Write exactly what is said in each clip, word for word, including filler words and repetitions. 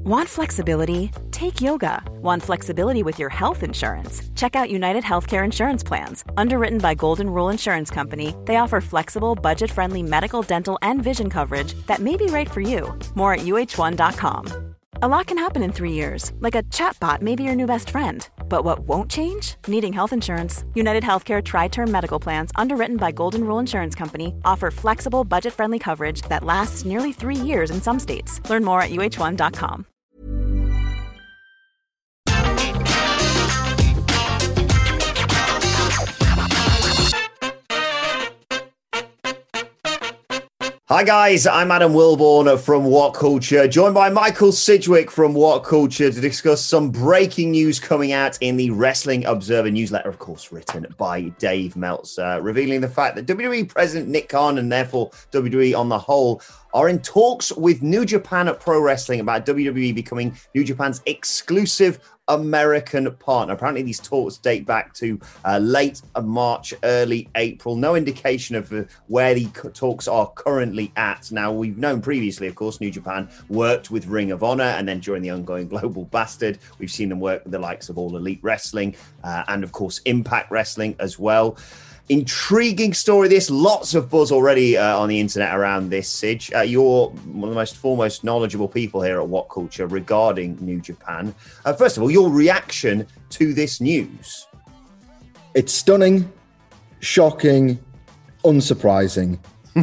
Want flexibility? Take yoga. Want flexibility with your health insurance? Check out United Healthcare Insurance Plans. Underwritten by Golden Rule Insurance Company, they offer flexible, budget-friendly medical, dental, and vision coverage that may be right for you. More at U H one dot com. A lot can happen in three years, like a chatbot may be your new best friend. But what won't change? Needing health insurance. United Healthcare Tri-Term Medical Plans, underwritten by Golden Rule Insurance Company, offer flexible, budget-friendly coverage that lasts nearly three years in some states. Learn more at U H one dot com. Hi guys, I'm Adam Wilborn from What Culture, joined by Michael Sidgwick from What Culture to discuss some breaking news coming out in the Wrestling Observer newsletter, of course, written by Dave Meltzer, revealing the fact that W W E President Nick Khan and therefore W W E on the whole are in talks with New Japan Pro Wrestling about W W E becoming New Japan's exclusive American partner. Apparently, these talks date back to uh, late March, early April. No indication of uh, where the talks are currently at. Now, we've known previously, of course, New Japan worked with Ring of Honor, and then during the ongoing Global Bastard, we've seen them work with the likes of All Elite Wrestling uh, and, of course, Impact Wrestling as well. Intriguing story this. Lots of buzz already uh, on the internet around this, Sidge. Uh, you're one of the most foremost knowledgeable people here at What Culture regarding New Japan. Uh, first of all, your reaction to this news? It's stunning, shocking, unsurprising.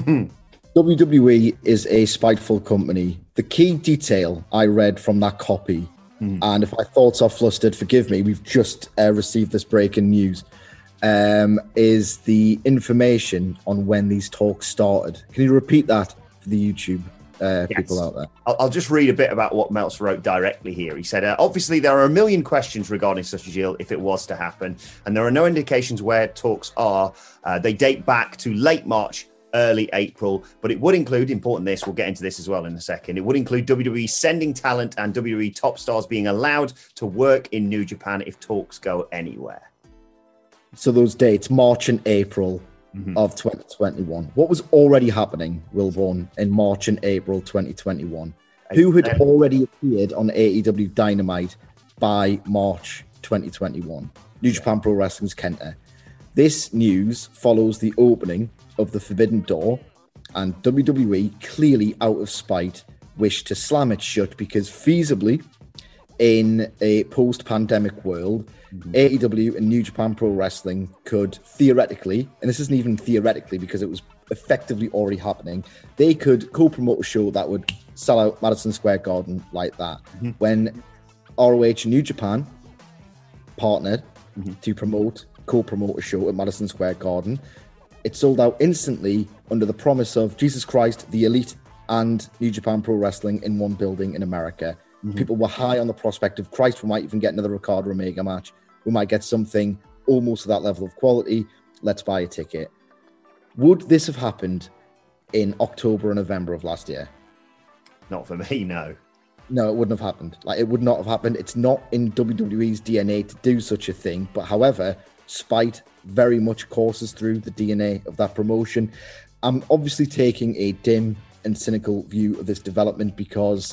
W W E is a spiteful company. The key detail I read from that copy, mm. and if my thoughts are flustered, forgive me, we've just uh, received this breaking news. Um, is the information on when these talks started. Can you repeat that for the YouTube uh, yes. people out there? I'll, I'll just read a bit about what Meltzer wrote directly here. He said, uh, obviously, there are a million questions regarding such a deal if it was to happen, and there are no indications where talks are. Uh, they date back to late March, early April, but it would include, important this, we'll get into this as well in a second, it would include W W E sending talent and W W E top stars being allowed to work in New Japan if talks go anywhere. So those dates, March and April mm-hmm. of twenty twenty-one. What was already happening, Wilborn, in March and April twenty twenty-one? Who had already appeared on A E W Dynamite by March twenty twenty-one? New Japan Pro Wrestling's Kenta. This news follows the opening of the Forbidden Door, and W W E, clearly out of spite, wished to slam it shut because feasibly, in a post-pandemic world, mm-hmm. A E W and New Japan Pro Wrestling could theoretically, and this isn't even theoretically because it was effectively already happening, they could co-promote a show that would sell out Madison Square Garden like that. Mm-hmm. When R O H and New Japan partnered mm-hmm. to promote, co-promote a show at Madison Square Garden, it sold out instantly under the promise of Jesus Christ, the Elite, and New Japan Pro Wrestling in one building in America. Mm-hmm. People were high on the prospect of Christ, we might even get another Ricardo Omega match. We might get something almost to that level of quality. Let's buy a ticket. Would this have happened in October or November of last year? Not for me, no. No, it wouldn't have happened. Like, it would not have happened. It's not in W W E's D N A to do such a thing. But however, spite very much courses through the D N A of that promotion. I'm obviously taking a dim and cynical view of this development because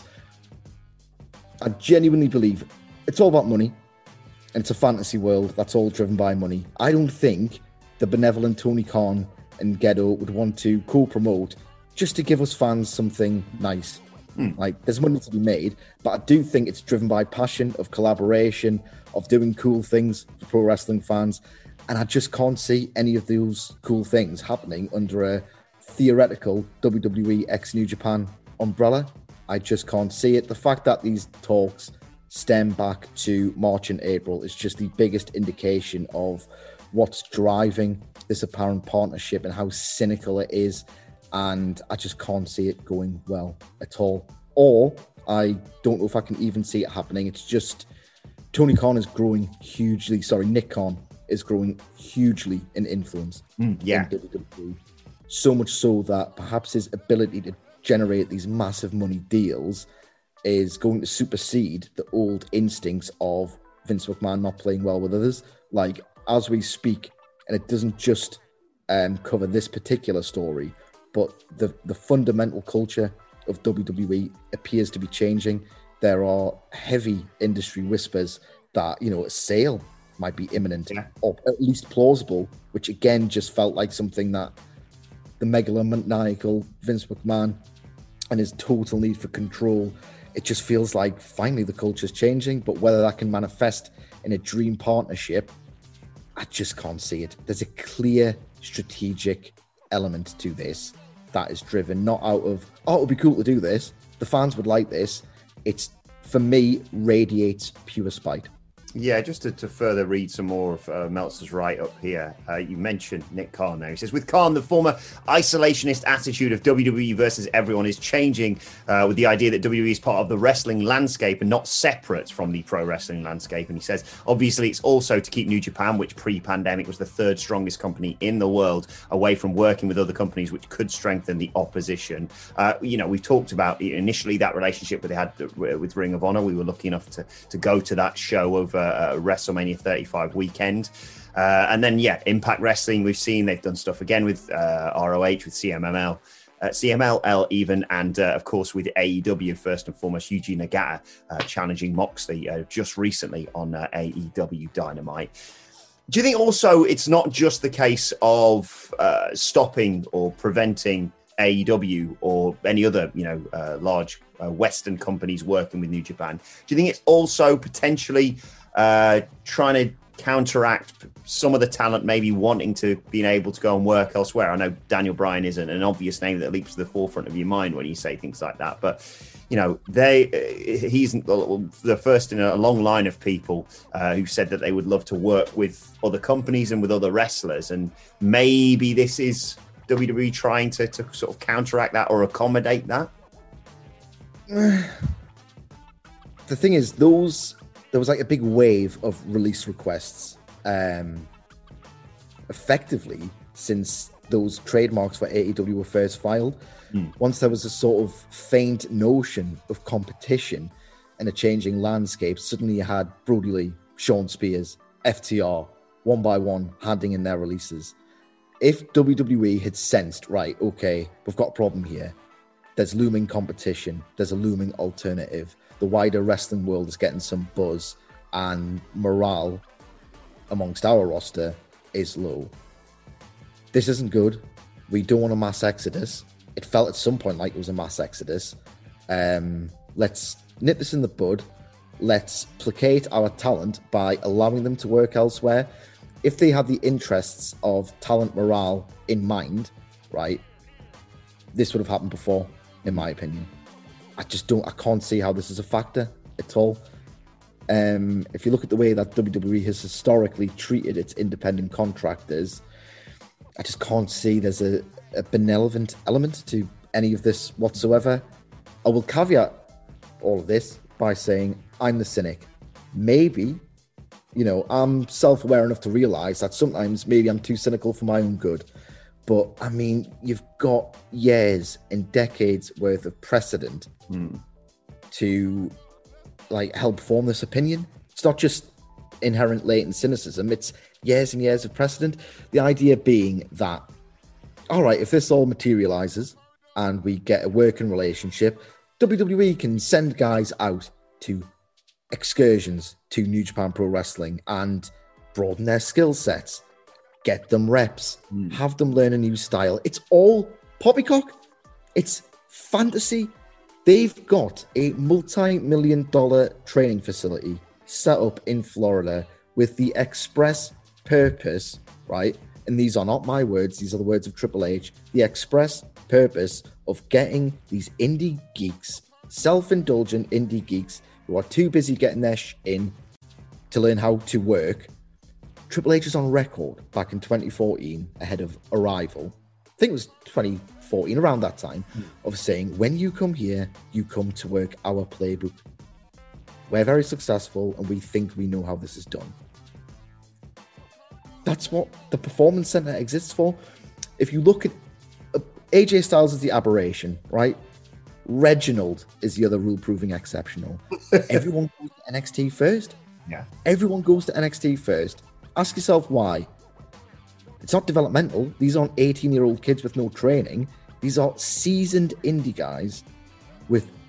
I genuinely believe it's all about money, and it's a fantasy world that's all driven by money. I don't think the benevolent Tony Khan and Gedo would want to co-promote just to give us fans something nice. Mm. Like, there's money to be made, but I do think it's driven by passion, of collaboration, of doing cool things for pro wrestling fans, and I just can't see any of those cool things happening under a theoretical W W E x New Japan umbrella. I just can't see it. The fact that these talks stem back to March and April is just the biggest indication of what's driving this apparent partnership and how cynical it is. And I just can't see it going well at all. Or I don't know if I can even see it happening. It's just Tony Khan is growing hugely. Sorry, Nick Khan is growing hugely in influence. Mm, yeah. In W W E. So much so that perhaps his ability to generate these massive money deals is going to supersede the old instincts of Vince McMahon not playing well with others. Like, as we speak, and it doesn't just um, cover this particular story, but the, the fundamental culture of W W E appears to be changing there are heavy industry whispers that, you know, a sale might be imminent, yeah. or at least plausible, which again just felt like something that the megalomaniacal Vince McMahon and his total need for control, it just feels like finally the culture's changing, but whether that can manifest in a dream partnership, I just can't see it. There's a clear strategic element to this that is driven not out of, oh, it would be cool to do this, the fans would like this. It's, for me, radiates pure spite. Yeah, just to, to further read some more of uh, Meltzer's write-up here. Uh, you mentioned Nick Khan there. He says, with Khan, the former isolationist attitude of W W E versus everyone is changing uh, with the idea that W W E is part of the wrestling landscape and not separate from the pro wrestling landscape. And he says, obviously, it's also to keep New Japan, which pre-pandemic was the third strongest company in the world, away from working with other companies which could strengthen the opposition. Uh, you know, we've talked about initially that relationship that they had with Ring of Honor. We were lucky enough to, to go to that show over Uh, WrestleMania thirty-five weekend. Uh, and then, yeah, Impact Wrestling, we've seen they've done stuff again with uh, R O H, with C M M L, uh, C M L L even, and uh, of course with A E W, first and foremost, Yuji Nagata uh, challenging Moxley uh, just recently on uh, A E W Dynamite. Do you think also it's not just the case of uh, stopping or preventing A E W or any other, you know, uh, large uh, Western companies working with New Japan? Do you think it's also potentially uh, trying to counteract some of the talent maybe wanting to being able to go and work elsewhere? I know Daniel Bryan isn't an obvious name that leaps to the forefront of your mind when you say things like that, but you know, they he's the first in a long line of people uh, who said that they would love to work with other companies and with other wrestlers, and maybe this is W W E trying to, to sort of counteract that or accommodate that. The thing is, those there was like a big wave of release requests um, effectively since those trademarks for A E W were first filed. Mm. Once there was a sort of faint notion of competition and a changing landscape, suddenly you had Brody Lee, Shawn Spears, F T R, one by one, handing in their releases. If W W E had sensed, right, okay, we've got a problem here, there's looming competition, there's a looming alternative, the wider wrestling world is getting some buzz, and morale amongst our roster is low. This isn't good. We don't want a mass exodus. It felt at some point like it was a mass exodus. Um, let's nip this in the bud. Let's placate our talent by allowing them to work elsewhere. If they had the interests of talent morale in mind, right, this would have happened before, in my opinion. I just don't, I can't see how this is a factor at all. Um, if you look at the way that W W E has historically treated its independent contractors, I just can't see there's a, a benevolent element to any of this whatsoever. I will caveat all of this by saying I'm the cynic. Maybe, you know, I'm self-aware enough to realize that sometimes maybe I'm too cynical for my own good. But, I mean, you've got years and decades worth of precedent mm. to, like, help form this opinion. It's not just inherent latent cynicism. It's years and years of precedent. The idea being that, all right, if this all materializes and we get a working relationship, W W E can send guys out to excursions to New Japan Pro Wrestling and broaden their skill sets, get them reps, mm. have them learn a new style. It's all poppycock. It's fantasy. They've got a multi-million dollar training facility set up in Florida with the express purpose, right? And these are not my words. These are the words of Triple H. The express purpose of getting these indie geeks, self-indulgent indie geeks who are too busy getting their sh in to learn how to work. Triple H is on record back in twenty fourteen, ahead of Arrival, I think it was twenty fourteen, around that time, mm. of saying, when you come here, you come to work our playbook. We're very successful and we think we know how this is done. That's what the Performance Center exists for. If you look at uh, A J Styles is the aberration, right? Reginald is the other rule-proving exceptional. Everyone goes to N X T first. Yeah. Everyone goes to N X T first. Ask yourself why. It's not developmental. These aren't eighteen-year-old kids with no training. These are seasoned indie guys with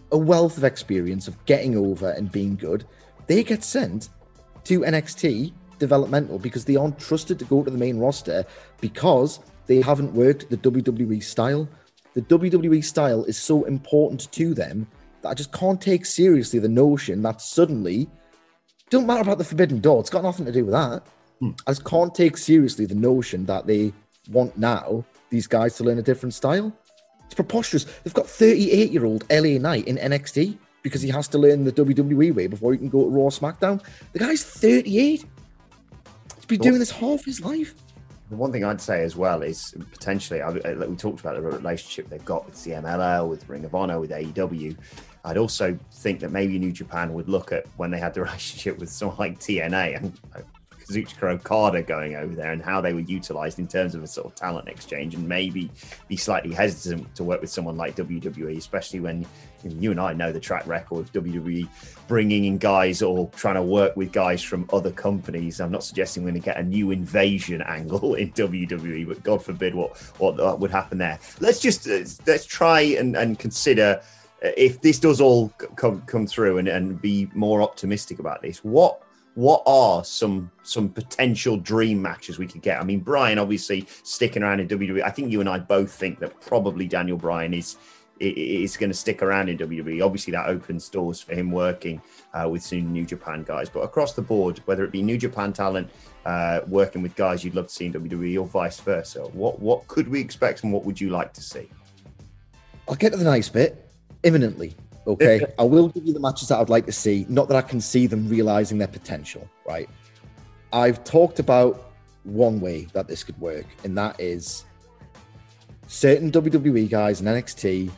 a wealth of experience of getting over and being good. They get sent to N X T developmental because they aren't trusted to go to the main roster because they haven't worked the W W E style. The W W E style is so important to them that I just can't take seriously the notion that suddenly, don't matter about the Forbidden Door, it's got nothing to do with that. Hmm. I just can't take seriously the notion that they want now these guys to learn a different style. It's preposterous. They've got thirty-eight-year-old L A Knight in N X T because he has to learn the W W E way before he can go to Raw or SmackDown. The guy's thirty-eight. He's been doing this half his life. The one thing I'd say as well is potentially, like we talked about the relationship they've got with C M L L, with Ring of Honor, with A E W. I'd also think that maybe New Japan would look at when they had the relationship with someone like T N A and Kazuchika Okada going over there and how they were utilized in terms of a sort of talent exchange, and maybe be slightly hesitant to work with someone like W W E, especially when you and I know the track record of W W E bringing in guys or trying to work with guys from other companies. I'm not suggesting we're going to get a new invasion angle in W W E, but God forbid what, what would happen there. Let's just uh, let's try and, and consider if this does all come come through and, and be more optimistic about this. What What are some some potential dream matches we could get? I mean, Bryan obviously sticking around in W W E. I think you and I both think that probably Daniel Bryan is is going to stick around in W W E. Obviously, that opens doors for him working uh, with some New Japan guys. But across the board, whether it be New Japan talent uh, working with guys you'd love to see in W W E or vice versa, what what could we expect and what would you like to see? I'll get to the nice bit imminently. Okay, I will give you the matches that I'd like to see. Not that I can see them realizing their potential, right? I've talked about one way that this could work, and that is certain W W E guys in N X T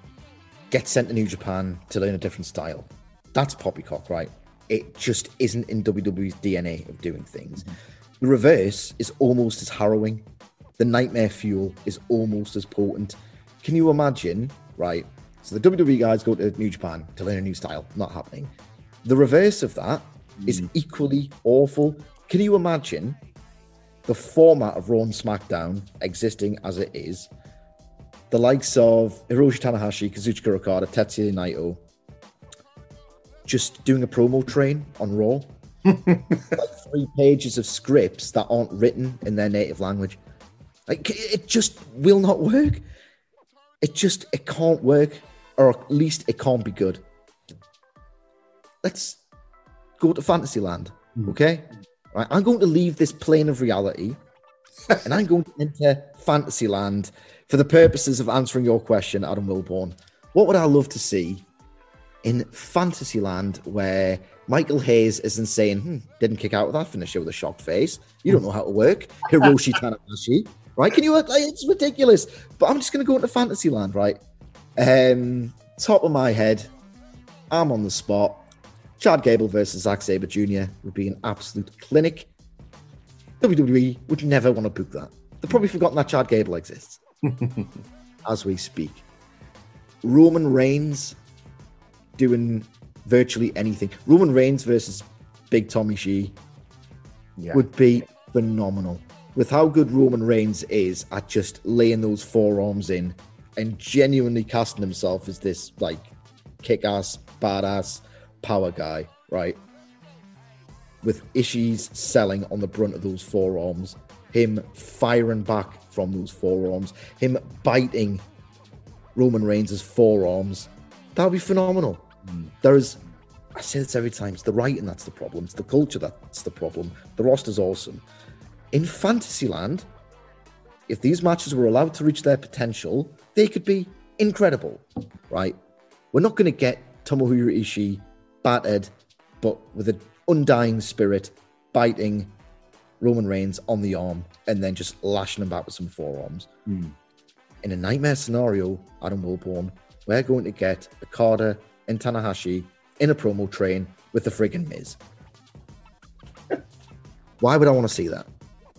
get sent to New Japan to learn a different style. That's poppycock, right? It just isn't in W W E's D N A of doing things. Mm-hmm. The reverse is almost as harrowing. The nightmare fuel is almost as potent. Can you imagine, right? So the W W E guys go to New Japan to learn a new style. Not happening. The reverse of that mm. is equally awful. Can you imagine the format of Raw and SmackDown existing as it is? The likes of Hiroshi Tanahashi, Kazuchika Okada, Tetsuya Naito, just doing a promo train on Raw. Like three pages of scripts that aren't written in their native language. Like, it just will not work. It just, it can't work. Or at least it can't be good. Let's go to Fantasyland, okay? Right, I'm going to leave this plane of reality and I'm going to enter Fantasyland for the purposes of answering your question, Adam Wilborn. What would I love to see in Fantasyland where Michael Hayes isn't saying, hmm, didn't kick out of that finisher with a shocked face. You don't know how to work. Hiroshi Tanahashi, right? Can you, like, it's ridiculous. But I'm just going to go into Fantasyland, right? Um, top of my head, I'm on the spot. Chad Gable versus Zack Sabre Junior would be an absolute clinic. W W E would never want to book that. They've probably forgotten that Chad Gable exists as we speak. Roman Reigns doing virtually anything. Roman Reigns versus Big Tommy Shee yeah. would be phenomenal. With how good Roman Reigns is at just laying those forearms in and genuinely casting himself as this, like, kick-ass, badass power guy, right? With Ishii's selling on the brunt of those forearms, him firing back from those forearms, him biting Roman Reigns' forearms, that would be phenomenal. Mm. There is, I say this every time, it's the writing that's the problem, it's the culture that's the problem. The roster's awesome. In Fantasyland, if these matches were allowed to reach their potential, they could be incredible, right? We're not going to get Tomohiro Ishii battered, but with an undying spirit, biting Roman Reigns on the arm and then just lashing him back with some forearms. Mm. In a nightmare scenario, Adam Wilborn, we're going to get Okada and Tanahashi in a promo train with the friggin' Miz. Why would I want to see that?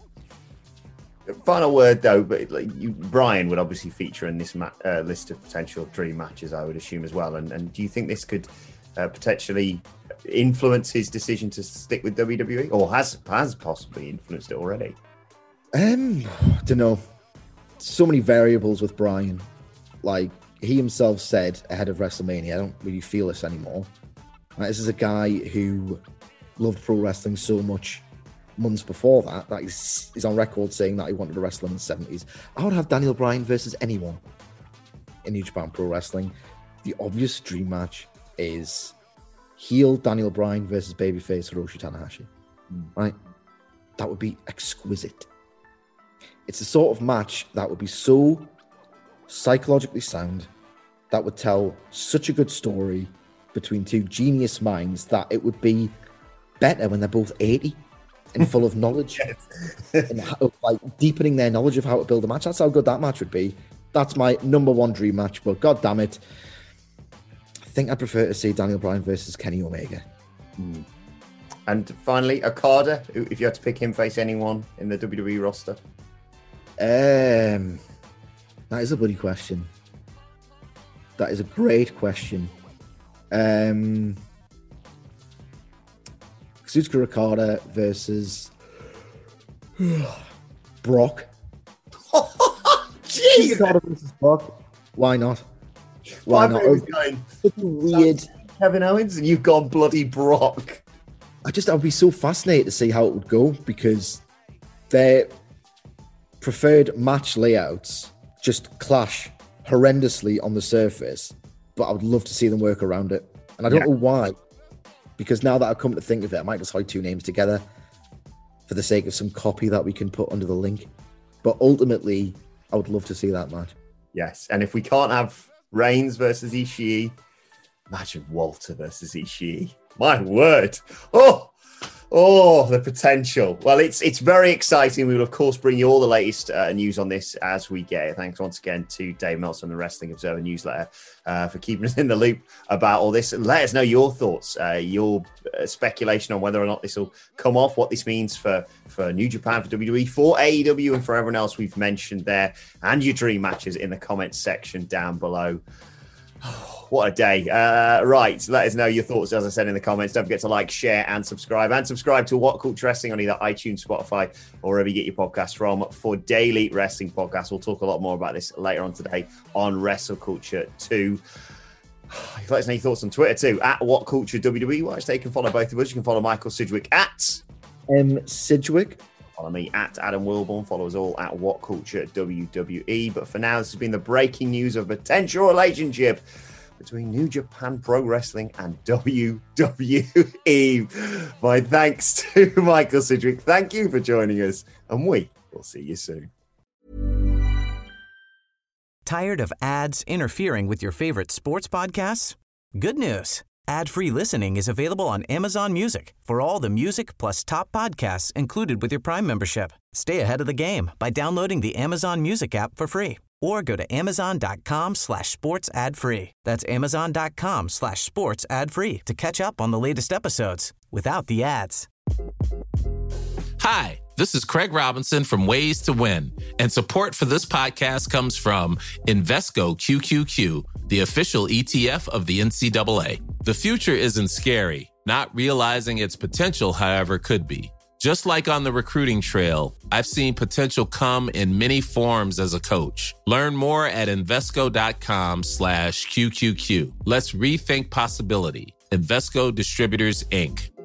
Final word, though, but like you, Bryan would obviously feature in this ma- uh, list of potential dream matches, I would assume, as well. And, and do you think this could uh, potentially influence his decision to stick with W W E, or has has possibly influenced it already? Um, I don't know. So many variables with Bryan. Like, he himself said ahead of WrestleMania, I don't really feel this anymore. Right, this is a guy who loved pro wrestling so much months before that, that he's, he's on record saying that he wanted to wrestle in the seventies. I would have Daniel Bryan versus anyone in New Japan Pro Wrestling. The obvious dream match is heel Daniel Bryan versus babyface Hiroshi Tanahashi. Mm. Right? That would be exquisite. It's the sort of match that would be so psychologically sound, that would tell such a good story between two genius minds that it would be better when they're both eighty and full of knowledge and how, like deepening their knowledge of how to build a match. That's how good that match would be. That's my number one dream match, but god damn it, I think I'd prefer to see Daniel Bryan versus Kenny Omega. Mm. And finally, Okada, if you had to pick him face anyone in the W W E roster. Um, that is a bloody question. That is a great question. Um, Kazuchika Okada versus Brock. Jeez. Okada versus Brock. Why not? Why not? Was going, Such a weird Kevin Owens, and you've gone bloody Brock. I just, I'd be so fascinated to see how it would go, because their preferred match layouts just clash horrendously on the surface, but I would love to see them work around it. And I don't yeah. know why, because now that I've come to think of it, I might just hide two names together for the sake of some copy that we can put under the link. But ultimately, I would love to see that match. Yes, and if we can't have Reigns versus Ishii, imagine Walter versus Ishii. My word. Oh, oh, the potential. Well, it's it's very exciting. We will, of course, bring you all the latest uh, news on this as we get it. Thanks once again to Dave Meltzer and the Wrestling Observer newsletter uh, for keeping us in the loop about all this. Let us know your thoughts, uh, your uh, speculation on whether or not this will come off, what this means for, for New Japan, for W W E, for A E W, and for everyone else we've mentioned there, and your dream matches in the comments section down below. What a day. Uh, right. Let us know your thoughts, as I said, in the comments. Don't forget to like, share, and subscribe. And subscribe to What Culture Wrestling on either iTunes, Spotify, or wherever you get your podcasts from for daily wrestling podcasts. We'll talk a lot more about this later on today on Wrestle Culture two. Let us know your thoughts on Twitter too, at What Culture W W E. Watch, they can follow both of us. You can follow Michael Sidgwick at M Sidgwick. Follow me at Adam Wilborn. Follow us all at What Culture W W E. But for now, this has been the breaking news of potential relationship between New Japan Pro Wrestling and W W E. My thanks to Michael Sidgwick. Thank you for joining us, and we will see you soon. Tired of ads interfering with your favorite sports podcasts? Good news. Ad-free listening is available on Amazon Music for all the music plus top podcasts included with your Prime membership. Stay ahead of the game by downloading the Amazon Music app for free or go to amazon.com slash sports ad free. That's amazon.com slash sports ad free to catch up on the latest episodes without the ads. Hi, this is Craig Robinson from Ways to Win, and support for this podcast comes from Invesco Q Q Q, the official E T F of the N C double A. The future isn't scary. Not realizing its potential, however, could be. Just like on the recruiting trail, I've seen potential come in many forms as a coach. Learn more at Invesco.com slash QQQ. Let's rethink possibility. Invesco Distributors, Incorporated.